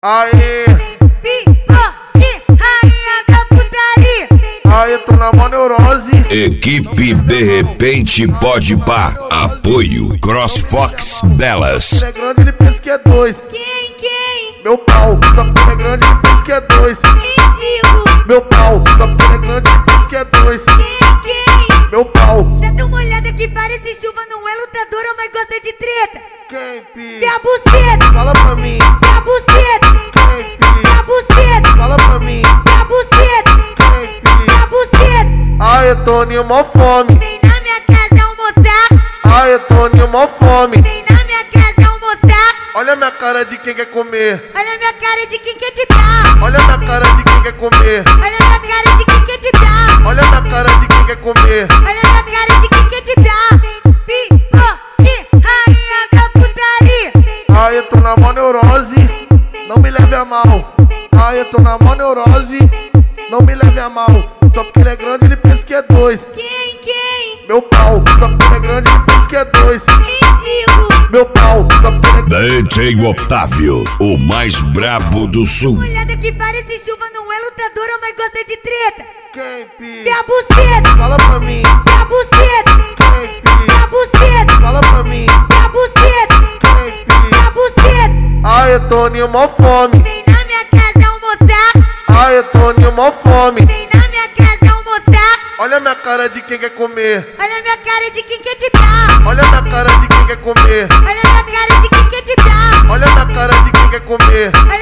Aê, rainha da putaria. aê, tô na mó neurose. Equipe De Repente Pode Pá. Apoio CrossFox Delas. Ele é grande, ele pensa que é dois. Quem? Meu pau, só porque ele é grande, ele pensa que é dois. Mendigo. Meu pau, só porque ele é grande, ele pensa que é dois. Quem? Meu pau. Já deu uma olhada que parece chuva, não é lutadora, mas gosta de treta. Quem, pi? Minha buceta, Fala pra mim. minha buceta, Quem, pi? minha buceta, Fala pra mim. minha buceta, Quem, pi? minha buceta. Aê, Toninho, mó fome. Vem na minha casa almoçar, Aê, Toninho, mó fome. vem na minha casa almoçar. Olha a minha cara de quem quer comer. Olha a minha cara de quem quer te dar. Olha a minha cara de quem quer comer. Olha a minha cara de quem quer te dar. Olha a minha cara de quem quer comer. Olha a minha cara de quem quer te dar. Rainha da putaria. Aê, tô na mó neurose. Não me leve a mal. Aê, tô na mó neurose. Não me leve a mal. Só porque ele é grande, ele pensa que é dois. Quem? Meu pau, só porque ele é grande, ele pensa que é dois. Mendigo. Meu pau, só porque ele é DJ Otávio, o mais brabo do sul. Olhada que parece chuva, não é lutadora, mas gosta de treta. Quem, pi? Minha buceta, Fala pra mim. minha buceta, Quem, pi? minha buceta, Fala pra mim. minha buceta, Quem, pi? minha buceta. Aê, Toninho, mó fome. Vem na minha casa almoçar, Aê, Toninho, mó fome. vem na minha casa almoçar. Olha a minha cara de quem quer comer. Olha a minha cara de quem quer te dar. Olha a minha cara de quem quer comer. Olha a minha cara de quem quer te dar. Olha a minha cara de quem quer comer. Olha